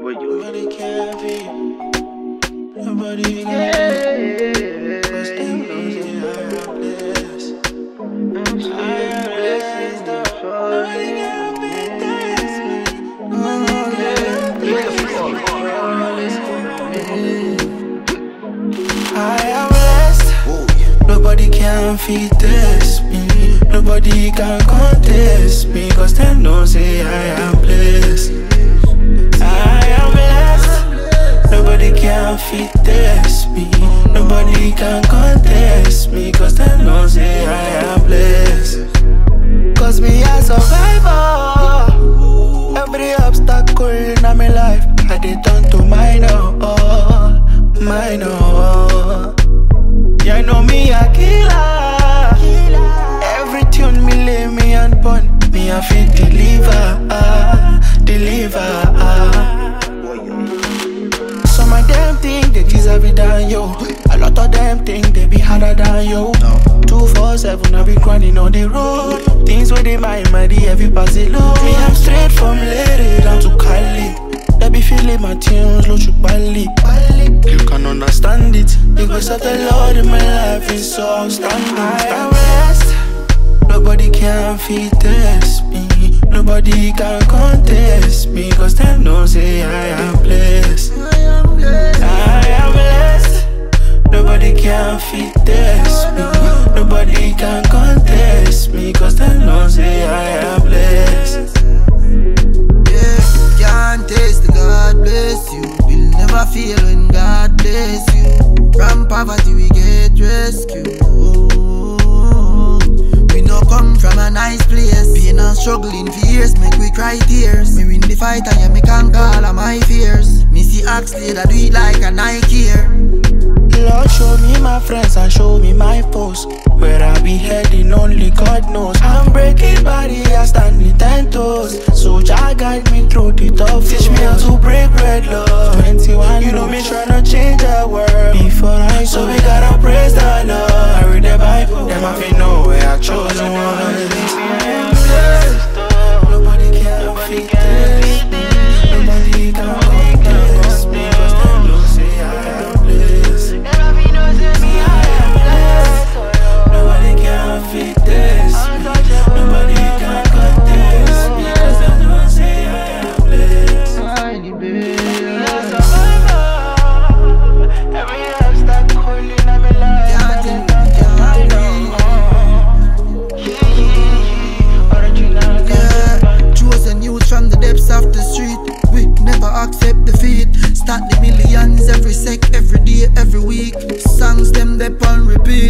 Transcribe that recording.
Nobody can be. Nobody can be. Cause they know that I am blessed. I am blessed. Nobody can be this. I am blessed. Nobody can feed this me. Nobody can contest me. Cause they know say I am blessed. I am blessed. Nobody can feed this me. Nobody can contest me. Cause they know say I am blessed. Cause me a survivor. Every obstacle in my life I did turn to minor. Yeah, know me a killer. Every tune me lay me and pun. Me a fit deliver. Some of them think they deserve it than yo. A lot of them think they be harder than yo. 247 I be grinding on the road. Things where they my every pass it low. Me I'm straight from Lady down to Cali. They be feeling my tunes, low to Bali. You can understand it because of the Lord in my life is so outstanding. I am blessed. Nobody can feed this me. Nobody can contest me. Cause they know say I am blessed. I am blessed. Nobody can feed this me. Nobody can contest me. Cause they know say I am blessed. Yeah, can't taste the God bless you. We'll never feel when God bless you. From poverty we get rescued. We no come from a nice place. Being and struggling for years make we cry tears. Me win the fight and yeah, me can't call all my fears. Me see Axley that do it like a Nike here. Lord, show me my friends and show me my post. Where I be heading, only God knows. I'm breaking body, I stand with 10 toes. So Jah guide me through the tough. Teach me how to break bread, Lord. 21, you know me tryna change the world. Before I so we gotta praise the Lord. I read the Bible, them I feel know where I chose one. Nobody can feed this. Nobody can contest me. Cause them know say I am blessed. Nobody can feed this. Nobody can contest me. Cause them know say I am blessed. Every obstacle in my life. Chosen youth from the depths of the street. We never accept defeat. Start the millions every sec, every day, every week. Songs them they on repeat.